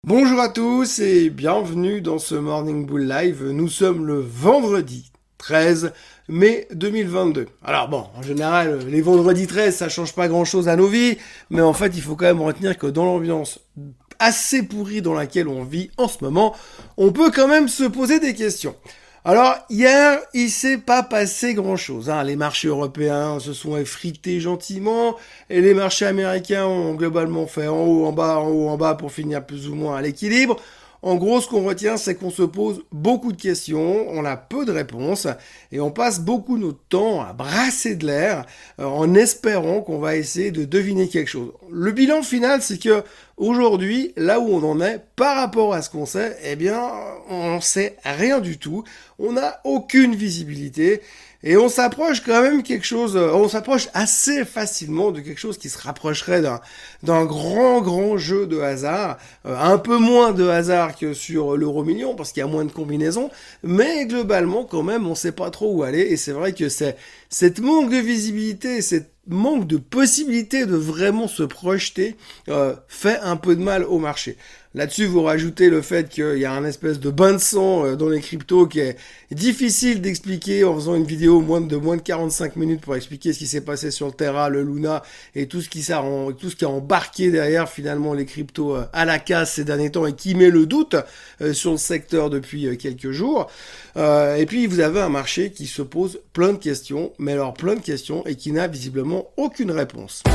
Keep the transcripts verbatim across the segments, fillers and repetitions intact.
Bonjour à tous et bienvenue dans ce Morning Bull Live. Nous sommes le vendredi treize mai deux mille vingt-deux. Alors bon, en général, les vendredis treize, ça change pas grand chose à nos vies, mais en fait, il faut quand même retenir que dans l'ambiance assez pourrie dans laquelle on vit en ce moment, on peut quand même se poser des questions. Alors, hier, il s'est pas passé grand-chose. Hein. Les marchés européens se sont effrités gentiment, et les marchés américains ont globalement fait en haut, en bas, en haut, en bas, pour finir plus ou moins à l'équilibre. En gros, ce qu'on retient, c'est qu'on se pose beaucoup de questions, on a peu de réponses, et on passe beaucoup notre temps à brasser de l'air, euh, en espérant qu'on va essayer de deviner quelque chose. Le bilan final, c'est que aujourd'hui, là où on en est, par rapport à ce qu'on sait, eh bien, on sait rien du tout, on n'a aucune visibilité, et on s'approche quand même quelque chose, on s'approche assez facilement de quelque chose qui se rapprocherait d'un, d'un grand, grand jeu de hasard, euh, un peu moins de hasard que sur l'euro million, parce qu'il y a moins de combinaisons, mais globalement, quand même, on sait pas trop où aller, et c'est vrai que c'est, cette manque de visibilité, cette manque de possibilité de vraiment se projeter, euh, fait un peu de mal au marché. Là-dessus, vous rajoutez le fait qu'il y a un espèce de bain de sang dans les cryptos qui est difficile d'expliquer en faisant une vidéo moins de moins de quarante-cinq minutes pour expliquer ce qui s'est passé sur le Terra, le Luna et tout ce qui s'est, tout ce qui a embarqué derrière finalement les cryptos à la casse ces derniers temps et qui met le doute sur le secteur depuis quelques jours. Euh, et puis vous avez un marché qui se pose plein de questions, mais alors plein de questions et qui n'a visiblement aucune réponse.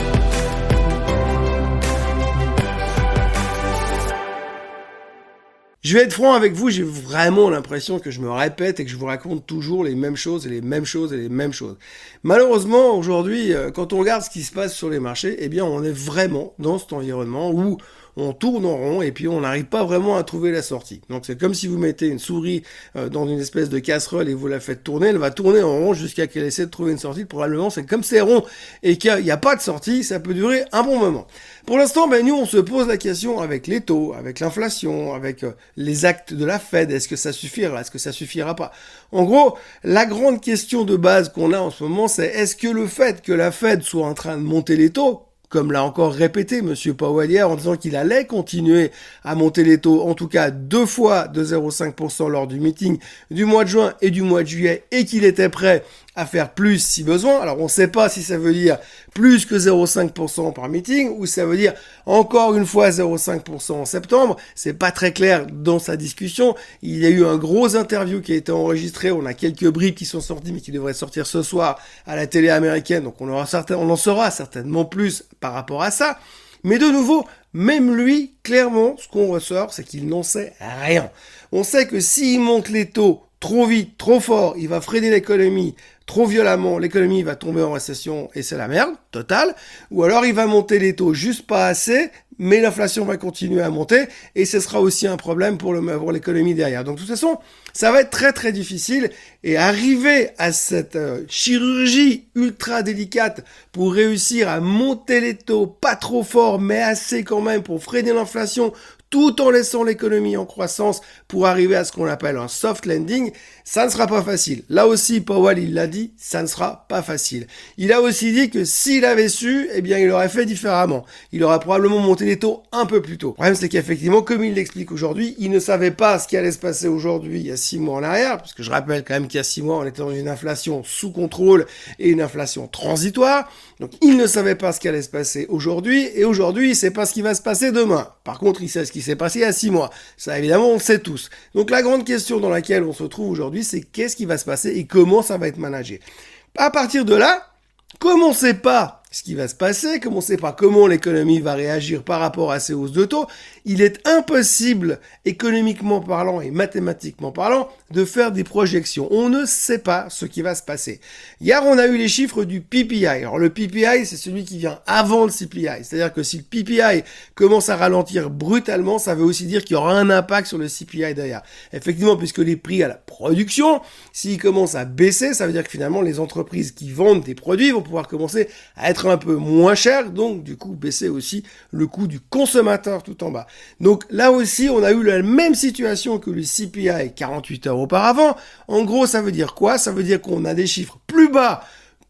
Je vais être franc avec vous, j'ai vraiment l'impression que je me répète et que je vous raconte toujours les mêmes choses et les mêmes choses et les mêmes choses. Malheureusement, aujourd'hui, quand on regarde ce qui se passe sur les marchés, eh bien, on est vraiment dans cet environnement où on tourne en rond et puis on n'arrive pas vraiment à trouver la sortie. Donc c'est comme si vous mettez une souris dans une espèce de casserole et vous la faites tourner, elle va tourner en rond jusqu'à qu'elle essaie de trouver une sortie. Probablement, c'est comme c'est rond et qu'il n'y a pas de sortie, ça peut durer un bon moment. Pour l'instant, ben, nous, on se pose la question avec les taux, avec l'inflation, avec les actes de la Fed. Est-ce que ça suffira? Est-ce que ça suffira pas? En gros, la grande question de base qu'on a en ce moment, c'est est-ce que le fait que la Fed soit en train de monter les taux, comme l'a encore répété Monsieur Powell hier en disant qu'il allait continuer à monter les taux, en tout cas deux fois de zéro virgule cinq pour cent lors du meeting du mois de juin et du mois de juillet, et qu'il était prêt à faire plus si besoin. Alors on ne sait pas si ça veut dire plus que zéro virgule cinq pour cent par meeting ou ça veut dire encore une fois zéro virgule cinq pour cent en septembre. C'est pas très clair dans sa discussion. Il y a eu un gros interview qui a été enregistré. On a quelques bribes qui sont sorties mais qui devraient sortir ce soir à la télé américaine. Donc on aura certain, on en saura certainement plus par rapport à ça. Mais de nouveau, même lui, clairement, ce qu'on ressort, c'est qu'il n'en sait rien. On sait que s'il monte les taux trop vite, trop fort, il va freiner l'économie trop violemment, l'économie va tomber en récession et c'est la merde totale, ou alors il va monter les taux juste pas assez, mais l'inflation va continuer à monter et ce sera aussi un problème pour, le, pour l'économie derrière. Donc de toute façon, ça va être très très difficile et arriver à cette euh, chirurgie ultra délicate pour réussir à monter les taux pas trop fort mais assez quand même pour freiner l'inflation tout en laissant l'économie en croissance pour arriver à ce qu'on appelle un soft landing, ça ne sera pas facile. Là aussi, Powell, il l'a dit, ça ne sera pas facile. Il a aussi dit que s'il avait su, eh bien, il aurait fait différemment. Il aurait probablement monté les taux un peu plus tôt. Le problème, c'est qu'effectivement, comme il l'explique aujourd'hui, il ne savait pas ce qui allait se passer aujourd'hui, il y a six mois en arrière, parce que je rappelle quand même qu'il y a six mois, on était dans une inflation sous contrôle et une inflation transitoire. Donc, il ne savait pas ce qui allait se passer aujourd'hui, et aujourd'hui, il sait pas ce qui va se passer demain. Par contre, il sait ce qui s'est passé il y a six mois. Ça, évidemment, on le sait tous. Donc, la grande question dans laquelle on se trouve aujourd'hui, c'est qu'est-ce qui va se passer et comment ça va être managé. À partir de là, comme on ne sait pas ce qui va se passer, comme on ne sait pas comment l'économie va réagir par rapport à ces hausses de taux, il est impossible, économiquement parlant et mathématiquement parlant, de faire des projections. On ne sait pas ce qui va se passer. Hier, on a eu les chiffres du P P I. Alors, le P P I, c'est celui qui vient avant le C P I. C'est-à-dire que si le P P I commence à ralentir brutalement, ça veut aussi dire qu'il y aura un impact sur le C P I derrière. Effectivement, puisque les prix à la production, s'ils commencent à baisser, ça veut dire que finalement, les entreprises qui vendent des produits vont pouvoir commencer à être un peu moins chers, donc du coup, baisser aussi le coût du consommateur tout en bas. Donc là aussi, on a eu la même situation que le C P I quarante-huit heures auparavant. En gros, ça veut dire quoi? Ça veut dire qu'on a des chiffres plus bas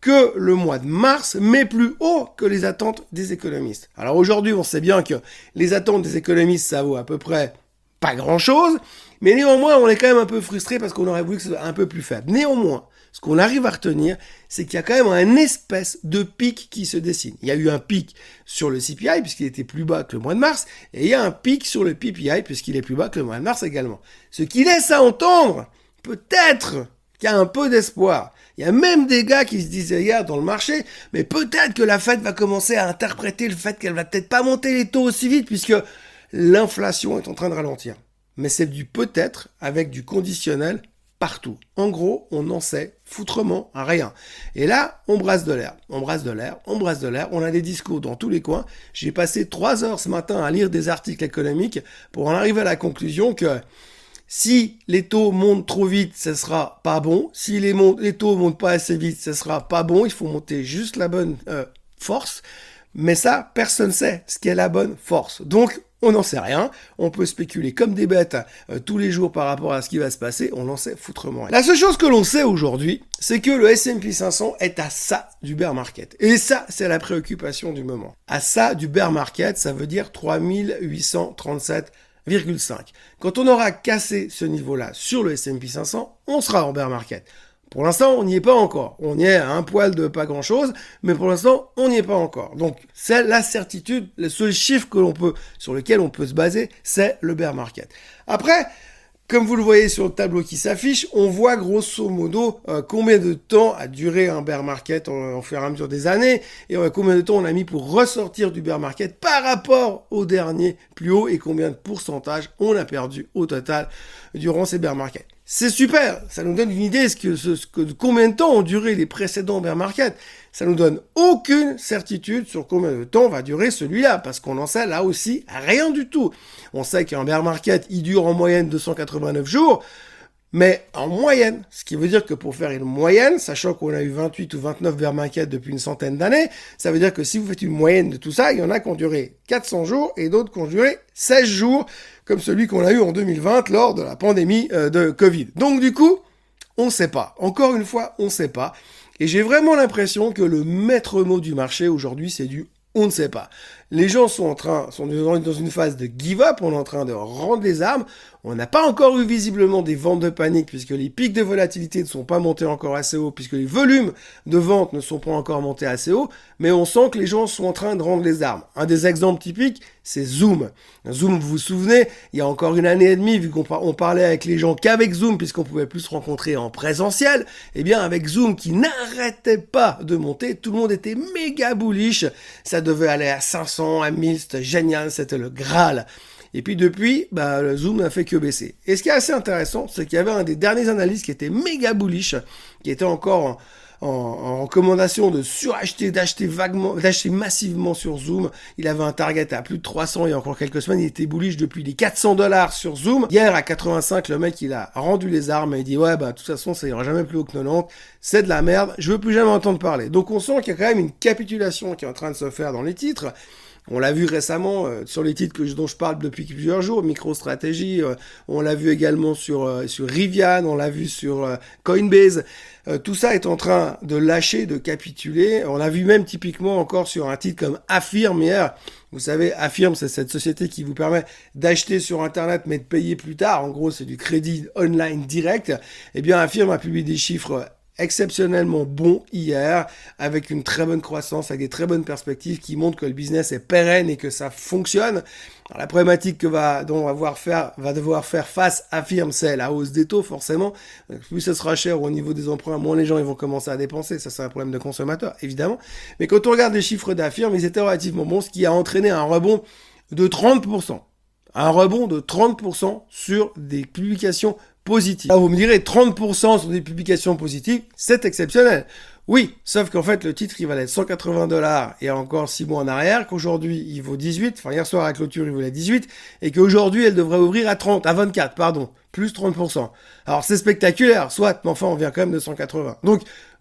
que le mois de mars, mais plus haut que les attentes des économistes. Alors aujourd'hui, on sait bien que les attentes des économistes, ça vaut à peu près pas grand-chose, mais néanmoins, on est quand même un peu frustré parce qu'on aurait voulu que ce soit un peu plus faible. Néanmoins, ce qu'on arrive à retenir, c'est qu'il y a quand même un espèce de pic qui se dessine. Il y a eu un pic sur le C P I puisqu'il était plus bas que le mois de mars, et il y a un pic sur le P P I puisqu'il est plus bas que le mois de mars également. Ce qui laisse à entendre, peut-être, qu'il y a un peu d'espoir. Il y a même des gars qui se disaient hier dans le marché, mais peut-être que la Fed va commencer à interpréter le fait qu'elle va peut-être pas monter les taux aussi vite puisque l'inflation est en train de ralentir. Mais c'est du peut-être avec du conditionnel partout. En gros, on n'en sait foutrement rien. Et là, on brasse de l'air. On brasse de l'air, on brasse de l'air. On a des discours dans tous les coins. J'ai passé trois heures ce matin à lire des articles économiques pour en arriver à la conclusion que si les taux montent trop vite, ce sera pas bon. Si les, mon- les taux montent pas assez vite, ce sera pas bon. Il faut monter juste la bonne euh, force. Mais ça, personne ne sait ce qu'est la bonne force. Donc, on n'en sait rien. On peut spéculer comme des bêtes euh, tous les jours par rapport à ce qui va se passer. On n'en sait foutrement rien. La seule chose que l'on sait aujourd'hui, c'est que le S and P cinq cents est à ça du bear market. Et ça, c'est la préoccupation du moment. À ça du bear market, ça veut dire trois mille huit cent trente-sept virgule cinq. Quand on aura cassé ce niveau-là sur le S and P cinq cents, on sera en bear market. Pour l'instant, on n'y est pas encore. On y est à un poil de pas grand-chose, mais pour l'instant, on n'y est pas encore. Donc, c'est la certitude, le seul chiffre que l'on peut, sur lequel on peut se baser, c'est le bear market. Après, comme vous le voyez sur le tableau qui s'affiche, on voit grosso modo euh, combien de temps a duré un bear market en, en fur et à mesure des années, et euh, combien de temps on a mis pour ressortir du bear market par rapport au dernier plus haut, et combien de pourcentage on a perdu au total durant ces bear markets. C'est super, ça nous donne une idée ce que, ce, ce que, de combien de temps ont duré les précédents bear markets. Ça nous donne aucune certitude sur combien de temps va durer celui-là, parce qu'on en sait là aussi rien du tout. On sait qu'un bear market, il dure en moyenne deux cent quatre-vingt-neuf jours, mais en moyenne, ce qui veut dire que pour faire une moyenne, sachant qu'on a eu vingt-huit ou vingt-neuf bear markets depuis une centaine d'années, ça veut dire que si vous faites une moyenne de tout ça, il y en a qui ont duré quatre cents jours et d'autres qui ont duré seize jours, comme celui qu'on a eu en deux mille vingt lors de la pandémie euh, de Covid. Donc du coup, on ne sait pas. Encore une fois, on ne sait pas. Et j'ai vraiment l'impression que le maître mot du marché aujourd'hui, c'est du on ne sait pas. Les gens sont en train, sont dans une phase de give up, on est en train de rendre les armes. On n'a pas encore eu visiblement des ventes de panique puisque les pics de volatilité ne sont pas montés encore assez haut, puisque les volumes de vente ne sont pas encore montés assez haut, mais on sent que les gens sont en train de rendre les armes. Un des exemples typiques, c'est Zoom. Zoom, vous vous souvenez, il y a encore une année et demie, vu qu'on par- on parlait avec les gens qu'avec Zoom, puisqu'on pouvait plus se rencontrer en présentiel, eh bien avec Zoom qui n'arrêtait pas de monter, tout le monde était méga bullish, ça devait aller à cinq cents, à mille, c'était génial, c'était le Graal. Et puis depuis, bah, le Zoom n'a fait que baisser. Et ce qui est assez intéressant, c'est qu'il y avait un des derniers analystes qui était méga bullish, qui était encore en, en, en recommandation de suracheter, d'acheter vaguement, d'acheter massivement sur Zoom. Il avait un target à plus de trois cents il y a encore quelques semaines. Il était bullish depuis les quatre cents dollars sur Zoom. Hier, à quatre-vingt-cinq, le mec, il a rendu les armes et il dit, ouais, bah, de toute façon, ça ira jamais plus haut que quatre-vingt-dix. C'est de la merde. Je veux plus jamais entendre parler. Donc, on sent qu'il y a quand même une capitulation qui est en train de se faire dans les titres. On l'a vu récemment euh, sur les titres que je, dont je parle depuis plusieurs jours, MicroStrategy, euh, on l'a vu également sur, euh, sur Rivian, on l'a vu sur euh, Coinbase. Euh, tout ça est en train de lâcher, de capituler. On l'a vu même typiquement encore sur un titre comme Affirm hier. Vous savez, Affirm, c'est cette société qui vous permet d'acheter sur Internet mais de payer plus tard. En gros, c'est du crédit online direct. Eh bien, Affirm a publié des chiffres exceptionnellement bon hier, avec une très bonne croissance, avec des très bonnes perspectives qui montrent que le business est pérenne et que ça fonctionne. Alors, la problématique que va, dont on va devoir faire, va devoir faire face Affirm, c'est la hausse des taux, forcément. Plus ce sera cher au niveau des emprunts, moins les gens ils vont commencer à dépenser. Ça, c'est un problème de consommateur, évidemment. Mais quand on regarde les chiffres d'Affirm, ils étaient relativement bons, ce qui a entraîné un rebond de trente pour cent. Un rebond de trente pour cent sur des publications positives. Là, vous me direz, trente pour cent sur des publications positives, c'est exceptionnel. Oui, sauf qu'en fait, le titre, il valait cent quatre-vingts dollars il y a encore six mois en arrière, qu'aujourd'hui, il vaut dix-huit, enfin, hier soir, à la clôture, il valait dix-huit, et qu'aujourd'hui, elle devrait ouvrir à trente, à vingt-quatre, pardon, plus trente pour cent. Alors, c'est spectaculaire, soit, mais enfin, on vient quand même de cent quatre-vingts. Donc,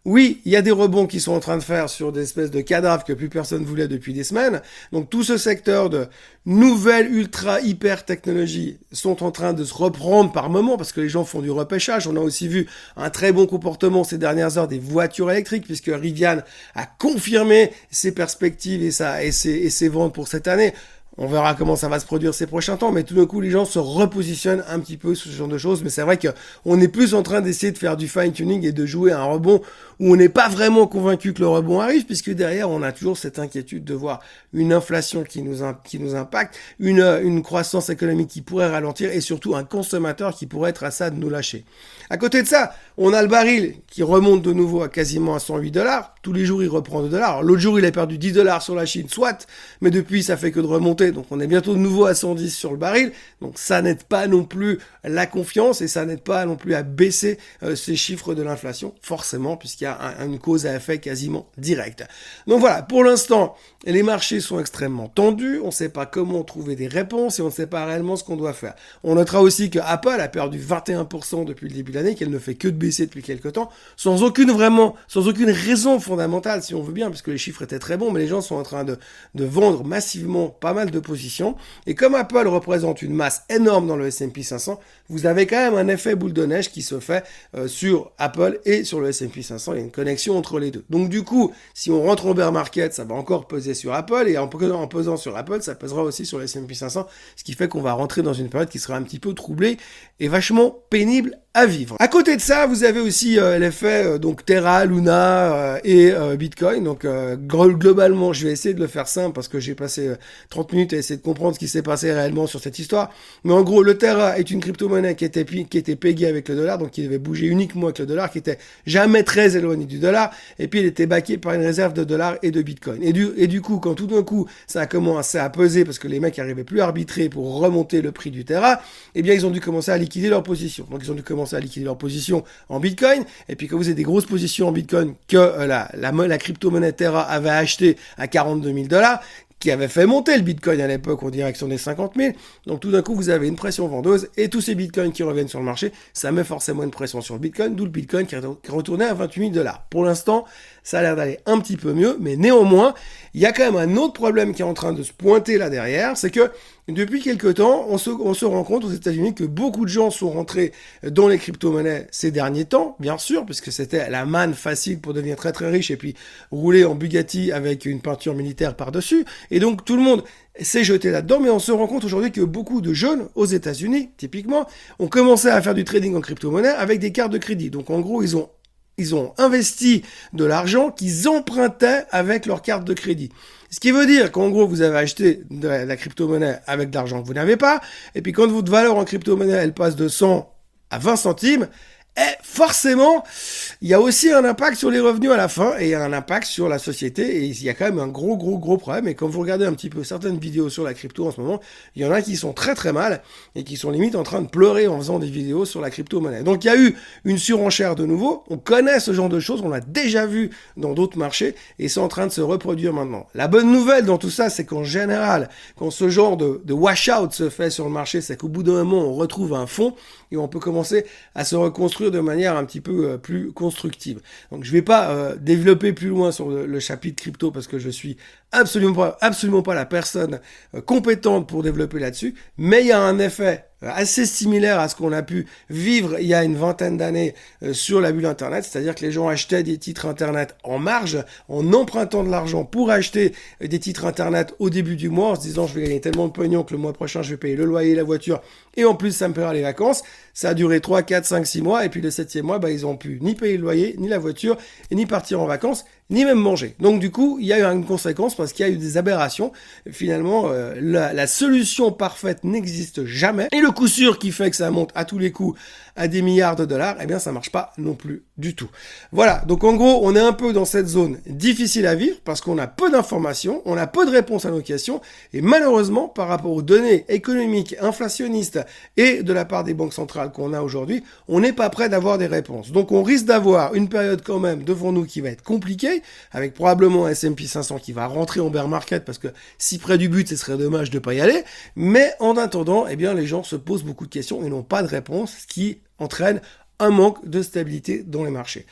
Oui, il y a des rebonds qui sont en train de faire sur des espèces de cadavres que plus personne voulait depuis des semaines. Donc tout ce secteur de nouvelles ultra hyper technologies sont en train de se reprendre par moment parce que les gens font du repêchage. On a aussi vu un très bon comportement ces dernières heures des voitures électriques puisque Rivian a confirmé ses perspectives et, sa, et, ses, et ses ventes pour cette année. On verra comment ça va se produire ces prochains temps, mais tout d'un coup, les gens se repositionnent un petit peu sur ce genre de choses. Mais c'est vrai qu'on est plus en train d'essayer de faire du fine-tuning et de jouer à un rebond où on n'est pas vraiment convaincu que le rebond arrive, puisque derrière, on a toujours cette inquiétude de voir une inflation qui nous, qui nous impacte, une, une croissance économique qui pourrait ralentir et surtout un consommateur qui pourrait être à ça de nous lâcher. À côté de ça, on a le baril qui remonte de nouveau à quasiment à cent huit dollars. Tous les jours, il reprend deux dollars. L'autre jour, il a perdu dix dollars sur la Chine, soit, mais depuis, ça fait que de remonter. Donc, on est bientôt de nouveau à cent dix sur le baril. Donc, ça n'aide pas non plus la confiance et ça n'aide pas non plus à baisser euh, ces chiffres de l'inflation, forcément, puisqu'il y a un, une cause à effet quasiment directe. Donc, voilà, pour l'instant, les marchés sont extrêmement tendus. On ne sait pas comment trouver des réponses et on ne sait pas réellement ce qu'on doit faire. On notera aussi que Apple a perdu vingt et un pour cent depuis le début de l'année, qu'elle ne fait que de baisser depuis quelques temps, sans aucune vraiment, sans aucune raison fondamentale, si on veut bien, puisque les chiffres étaient très bons, mais les gens sont en train de, de vendre massivement pas mal de positions. Et comme Apple représente une masse énorme dans le S and P cinq cents, vous avez quand même un effet boule de neige qui se fait euh, sur Apple et sur le S and P cinq cents. Il y a une connexion entre les deux. Donc du coup, si on rentre en bear market, ça va encore peser sur Apple, et en, en pesant sur Apple, ça pèsera aussi sur le S and P cinq cents, ce qui fait qu'on va rentrer dans une période qui sera un petit peu troublée et vachement pénible à vivre. À côté de ça, vous avez aussi euh, l'effet euh, donc Terra, Luna euh, et euh, Bitcoin. Donc euh, globalement, je vais essayer de le faire simple parce que j'ai passé euh, trente minutes à essayer de comprendre ce qui s'est passé réellement sur cette histoire. Mais en gros, le Terra est une crypto-monnaie qui était qui était payée avec le dollar, donc qui devait bouger uniquement avec le dollar, qui était jamais très éloigné du dollar, et puis il était backé par une réserve de dollars et de Bitcoin. Et du et du coup, quand tout d'un coup ça a commencé à peser parce que les mecs n'arrivaient plus à arbitrer pour remonter le prix du Terra, eh bien ils ont dû commencer à liquider leur position. Donc ils ont dû commencer à liquider leur position en Bitcoin, et puis quand vous avez des grosses positions en Bitcoin que euh, la, la, la crypto-monnaie Terra avait acheté à quarante-deux mille dollars, qui avait fait monter le Bitcoin à l'époque en direction des cinquante mille. Donc tout d'un coup, vous avez une pression vendeuse et tous ces Bitcoins qui reviennent sur le marché, ça met forcément une pression sur le Bitcoin, d'où le Bitcoin qui est retourné à vingt-huit mille dollars. Pour l'instant, ça a l'air d'aller un petit peu mieux, mais néanmoins, il y a quand même un autre problème qui est en train de se pointer là derrière, c'est que depuis quelque temps, on se, on se rend compte aux États-Unis que beaucoup de gens sont rentrés dans les crypto-monnaies ces derniers temps, bien sûr, puisque c'était la manne facile pour devenir très très riche et puis rouler en Bugatti avec une peinture militaire par-dessus. Et donc tout le monde s'est jeté là-dedans, mais on se rend compte aujourd'hui que beaucoup de jeunes aux États-Unis, typiquement, ont commencé à faire du trading en crypto-monnaie avec des cartes de crédit. Donc en gros, ils ont Ils ont investi de l'argent qu'ils empruntaient avec leur carte de crédit. Ce qui veut dire qu'en gros, vous avez acheté de la crypto-monnaie avec de l'argent que vous n'avez pas, et puis quand votre valeur en crypto-monnaie, elle passe de cent à vingt centimes, et forcément, il y a aussi un impact sur les revenus à la fin et un impact sur la société. Et il y a quand même un gros, gros, gros problème. Et quand vous regardez un petit peu certaines vidéos sur la crypto en ce moment, il y en a qui sont très, très mal et qui sont limite en train de pleurer en faisant des vidéos sur la crypto-monnaie. Donc, il y a eu une surenchère de nouveau. On connaît ce genre de choses. On l'a déjà vu dans d'autres marchés et c'est en train de se reproduire maintenant. La bonne nouvelle dans tout ça, c'est qu'en général, quand ce genre de, de wash-out se fait sur le marché, c'est qu'au bout d'un moment, on retrouve un fond et on peut commencer à se reconstruire de manière un petit peu euh, plus constructive. Donc je vais pas euh, développer plus loin sur le, le chapitre crypto parce que je suis absolument pas, absolument pas la personne euh, compétente pour développer là-dessus, mais il y a un effet assez similaire à ce qu'on a pu vivre il y a une vingtaine d'années euh, sur la bulle Internet, c'est-à-dire que les gens achetaient des titres Internet en marge, en empruntant de l'argent pour acheter euh, des titres Internet au début du mois, en se disant je vais gagner tellement de pognon que le mois prochain je vais payer le loyer, la voiture, et en plus ça me paiera les vacances. Ça a duré trois, quatre, cinq, six mois, et puis le septième mois, bah, ils ont pu ni payer le loyer, ni la voiture, et ni partir en vacances, ni même manger. Donc du coup, il y a eu une conséquence parce qu'il y a eu des aberrations. Finalement, euh, la, la solution parfaite n'existe jamais. Et le coup sûr qui fait que ça monte à tous les coups à des milliards de dollars, eh bien ça marche pas non plus du tout. Voilà, donc en gros, on est un peu dans cette zone difficile à vivre parce qu'on a peu d'informations, on a peu de réponses à nos questions, et malheureusement, par rapport aux données économiques, inflationnistes et de la part des banques centrales qu'on a aujourd'hui, on n'est pas prêt d'avoir des réponses. Donc on risque d'avoir une période quand même devant nous qui va être compliquée, avec probablement un S and P cinq cents qui va rentrer en bear market parce que si près du but, ce serait dommage de pas y aller. Mais en attendant, eh bien, les gens se posent beaucoup de questions et n'ont pas de réponse, ce qui entraîne un manque de stabilité dans les marchés.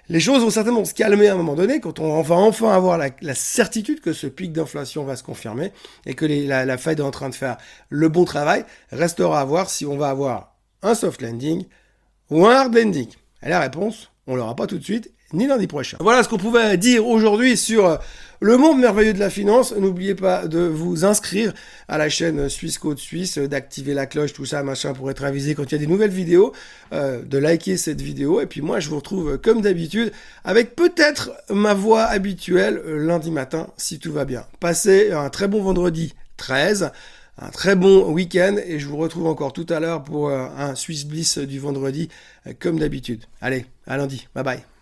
Les choses vont certainement se calmer à un moment donné quand on va enfin avoir la, la certitude que ce pic d'inflation va se confirmer et que les, la, la Fed est en train de faire le bon travail. Restera à voir si on va avoir un soft landing ou un hard landing. Et la réponse, on l'aura pas tout de suite, ni lundi prochain. Voilà ce qu'on pouvait dire aujourd'hui sur le monde merveilleux de la finance. N'oubliez pas de vous inscrire à la chaîne Suisse Côte Suisse, d'activer la cloche, tout ça, machin, pour être avisé quand il y a des nouvelles vidéos, euh, de liker cette vidéo. Et puis moi, je vous retrouve comme d'habitude avec peut-être ma voix habituelle lundi matin, si tout va bien. Passez un très bon vendredi treize. Un très bon week-end et je vous retrouve encore tout à l'heure pour un Swiss Bliss du vendredi comme d'habitude. Allez, à lundi. Bye bye.